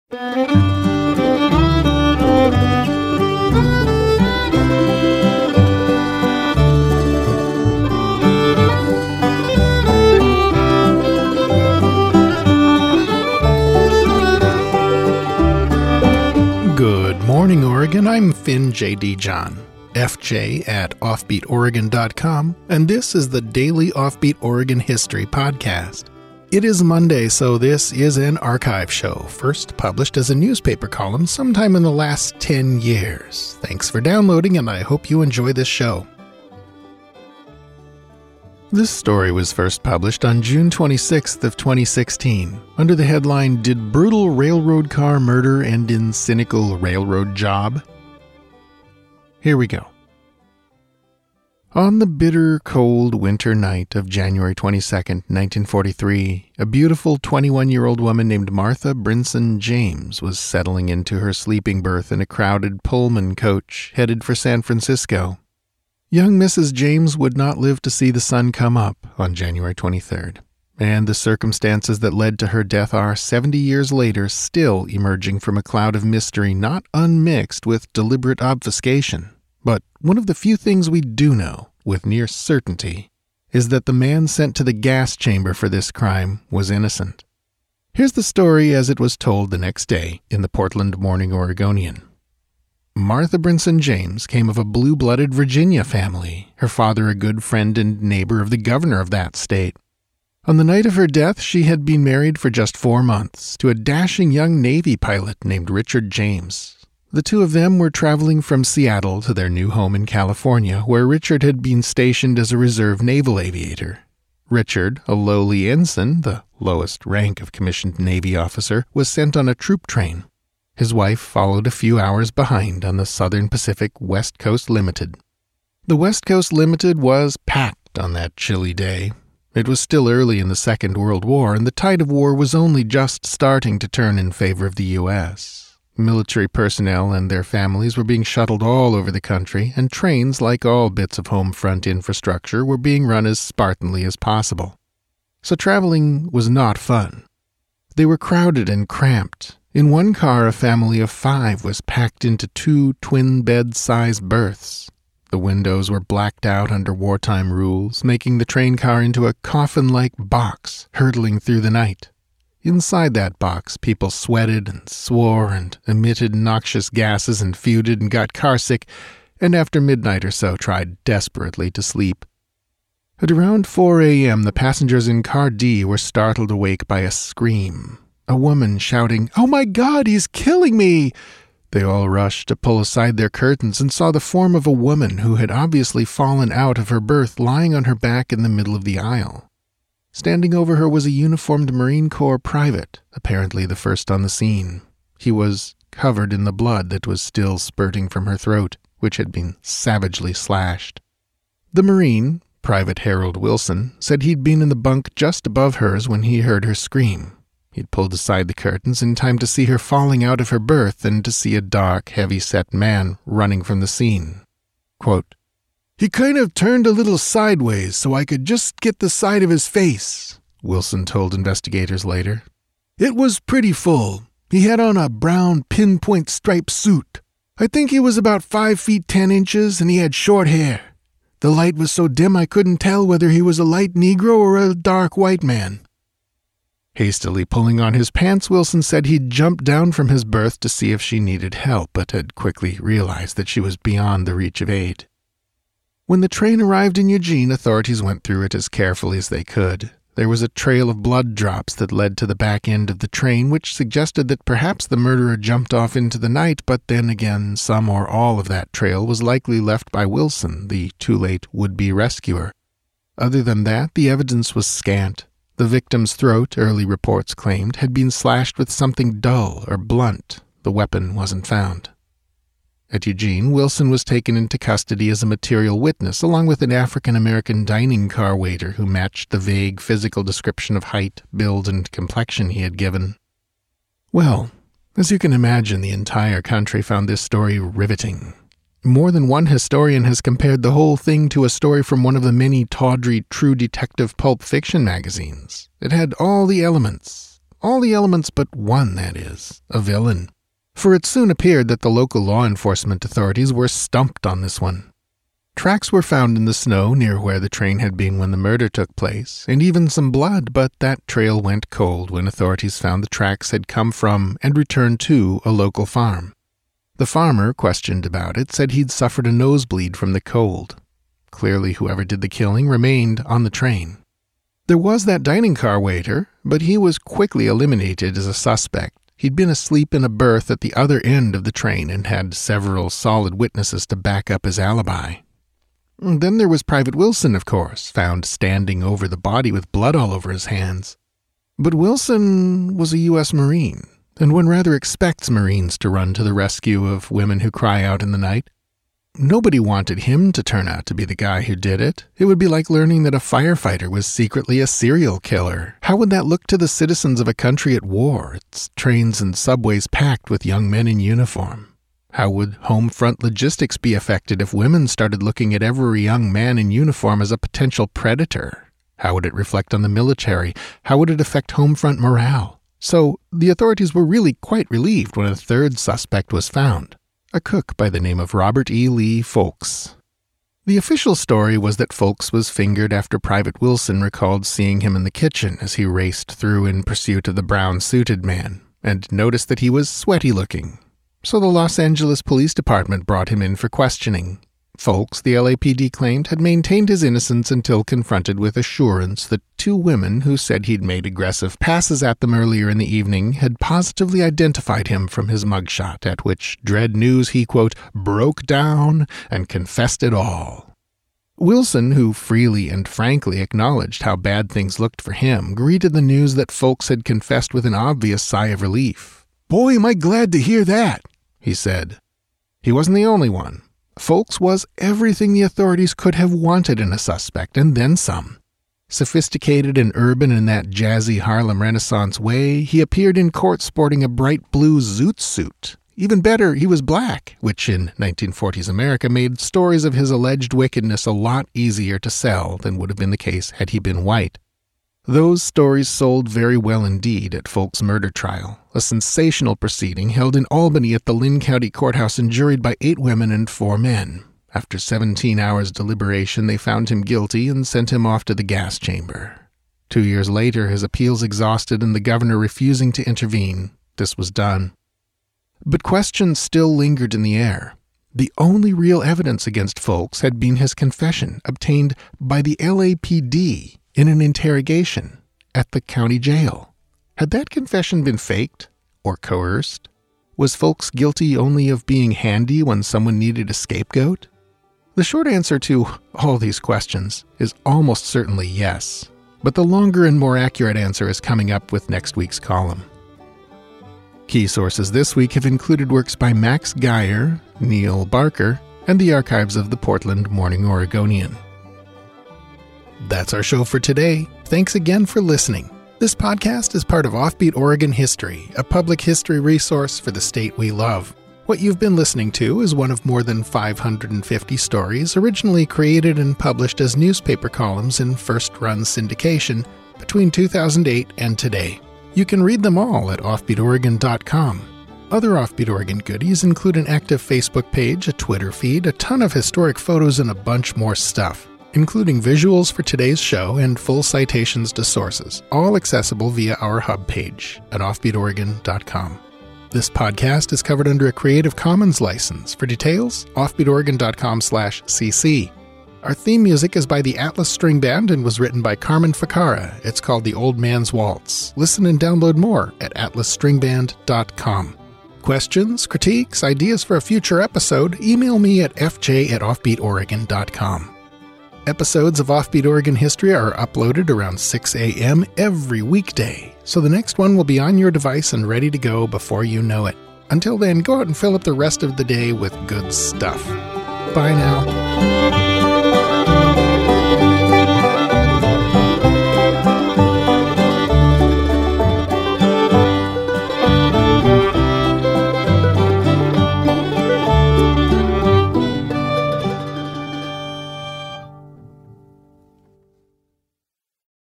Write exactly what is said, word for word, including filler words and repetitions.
Good morning, Oregon. I'm Finn J D. John, F J at offbeat oregon dot com, and this is the Daily Offbeat Oregon History Podcast. It is Monday, so this is an archive show, first published as a newspaper column sometime in the last ten years. Thanks for downloading, and I hope you enjoy this show. This story was first published on June twenty-sixth of twenty sixteen, under the headline, "Did Brutal Railroad Car Murder End in Cynical Railroad Job?" Here we go. On the bitter, cold winter night of January twenty-second, nineteen forty-three, a beautiful twenty-one-year-old woman named Martha Brinson James was settling into her sleeping berth in a crowded Pullman coach headed for San Francisco. Young Missus James would not live to see the sun come up on January twenty-third, and the circumstances that led to her death are, seventy years later, still emerging from a cloud of mystery not unmixed with deliberate obfuscation. But one of the few things we do know, with near certainty, is that the man sent to the gas chamber for this crime was innocent. Here's the story as it was told the next day in the Portland Morning Oregonian. Martha Brinson James came of a blue-blooded Virginia family, her father a good friend and neighbor of the governor of that state. On the night of her death, she had been married for just four months to a dashing young Navy pilot named Richard James. The two of them were traveling from Seattle to their new home in California, where Richard had been stationed as a reserve naval aviator. Richard, a lowly ensign, the lowest rank of commissioned Navy officer, was sent on a troop train. His wife followed a few hours behind on the Southern Pacific West Coast Limited. The West Coast Limited was packed on that chilly day. It was still early in the Second World War, and the tide of war was only just starting to turn in favor of the U S Military personnel and their families were being shuttled all over the country, and trains, like all bits of home front infrastructure, were being run as spartanly as possible. So traveling was not fun. They were crowded and cramped. In one car, a family of five was packed into two twin-bed-sized berths. The windows were blacked out under wartime rules, making the train car into a coffin-like box hurtling through the night. Inside that box, people sweated and swore and emitted noxious gases and feuded and got carsick, and after midnight or so tried desperately to sleep. At around four a.m., the passengers in Car D were startled awake by a scream. A woman shouting, "Oh my God, he's killing me!" They all rushed to pull aside their curtains and saw the form of a woman who had obviously fallen out of her berth lying on her back in the middle of the aisle. Standing over her was a uniformed Marine Corps private, apparently the first on the scene. He was covered in the blood that was still spurting from her throat, which had been savagely slashed. The Marine, Private Harold Wilson, said he'd been in the bunk just above hers when he heard her scream. He'd pulled aside the curtains in time to see her falling out of her berth and to see a dark, heavy-set man running from the scene. Quote, "He kind of turned a little sideways so I could just get the side of his face," Wilson told investigators later. "It was pretty full. He had on a brown pinpoint striped suit. I think he was about five feet ten inches and he had short hair. The light was so dim I couldn't tell whether he was a light Negro or a dark white man." Hastily pulling on his pants, Wilson said he'd jumped down from his berth to see if she needed help, but had quickly realized that she was beyond the reach of aid. When the train arrived in Eugene, authorities went through it as carefully as they could. There was a trail of blood drops that led to the back end of the train, which suggested that perhaps the murderer jumped off into the night, but then again, some or all of that trail was likely left by Wilson, the too-late would-be rescuer. Other than that, the evidence was scant. The victim's throat, early reports claimed, had been slashed with something dull or blunt. The weapon wasn't found. At Eugene, Wilson was taken into custody as a material witness, along with an African-American dining car waiter who matched the vague physical description of height, build, and complexion he had given. Well, as you can imagine, the entire country found this story riveting. More than one historian has compared the whole thing to a story from one of the many tawdry true detective pulp fiction magazines. It had all the elements. All the elements but one, that is, a villain. For it soon appeared that the local law enforcement authorities were stumped on this one. Tracks were found in the snow near where the train had been when the murder took place, and even some blood, but that trail went cold when authorities found the tracks had come from and returned to a local farm. The farmer, questioned about it, said he'd suffered a nosebleed from the cold. Clearly, whoever did the killing remained on the train. There was that dining car waiter, but he was quickly eliminated as a suspect. He'd been asleep in a berth at the other end of the train and had several solid witnesses to back up his alibi. Then there was Private Wilson, of course, found standing over the body with blood all over his hands. But Wilson was a U S Marine, and one rather expects Marines to run to the rescue of women who cry out in the night. Nobody wanted him to turn out to be the guy who did it. It would be like learning that a firefighter was secretly a serial killer. How would that look to the citizens of a country at war, its trains and subways packed with young men in uniform? How would home front logistics be affected if women started looking at every young man in uniform as a potential predator? How would it reflect on the military? How would it affect home front morale? So the authorities were really quite relieved when a third suspect was found, a cook by the name of Robert E. Lee Folks. The official story was that Folks was fingered after Private Wilson recalled seeing him in the kitchen as he raced through in pursuit of the brown-suited man, and noticed that he was sweaty-looking. So the Los Angeles Police Department brought him in for questioning. Folks, the L A P D claimed, had maintained his innocence until confronted with assurance that two women who said he'd made aggressive passes at them earlier in the evening had positively identified him from his mugshot, at which dread news he, quote, broke down and confessed it all. Wilson, who freely and frankly acknowledged how bad things looked for him, greeted the news that Folks had confessed with an obvious sigh of relief. "Boy, am I glad to hear that," he said. He wasn't the only one. Folks was everything the authorities could have wanted in a suspect, and then some. Sophisticated and urban in that jazzy Harlem Renaissance way, he appeared in court sporting a bright blue zoot suit. Even better, he was black, which in nineteen forties America made stories of his alleged wickedness a lot easier to sell than would have been the case had he been white. Those stories sold very well indeed at Folks' murder trial, a sensational proceeding held in Albany at the Lynn County Courthouse and juried by eight women and four men. After seventeen hours deliberation, they found him guilty and sent him off to the gas chamber. Two years later, his appeals exhausted and the governor refusing to intervene, this was done. But questions still lingered in the air. The only real evidence against Folks had been his confession, obtained by the L A P D in an interrogation at the county jail. Had that confession been faked or coerced? Was Folks guilty only of being handy when someone needed a scapegoat? The short answer to all these questions is almost certainly yes, but the longer and more accurate answer is coming up with next week's column. Key sources this week have included works by Max Geyer, Neil Barker, and the archives of the Portland Morning Oregonian. That's our show for today. Thanks again for listening. This podcast is part of Offbeat Oregon History, a public history resource for the state we love. What you've been listening to is one of more than five hundred fifty stories originally created and published as newspaper columns in first-run syndication between two thousand eight and today. You can read them all at offbeat oregon dot com. Other Offbeat Oregon goodies include an active Facebook page, a Twitter feed, a ton of historic photos, and a bunch more stuff, including visuals for today's show and full citations to sources, all accessible via our hub page at offbeat oregon dot com. This podcast is covered under a Creative Commons license. For details, offbeat oregon dot com slash c c. Our theme music is by the Atlas String Band and was written by Carmen Ficarra. It's called The Old Man's Waltz. Listen and download more at atlas string band dot com. Questions, critiques, ideas for a future episode, email me at f j at offbeat oregon dot com. Episodes of Offbeat Oregon History are uploaded around six a.m. every weekday, so the next one will be on your device and ready to go before you know it. Until then, go out and fill up the rest of the day with good stuff. Bye now.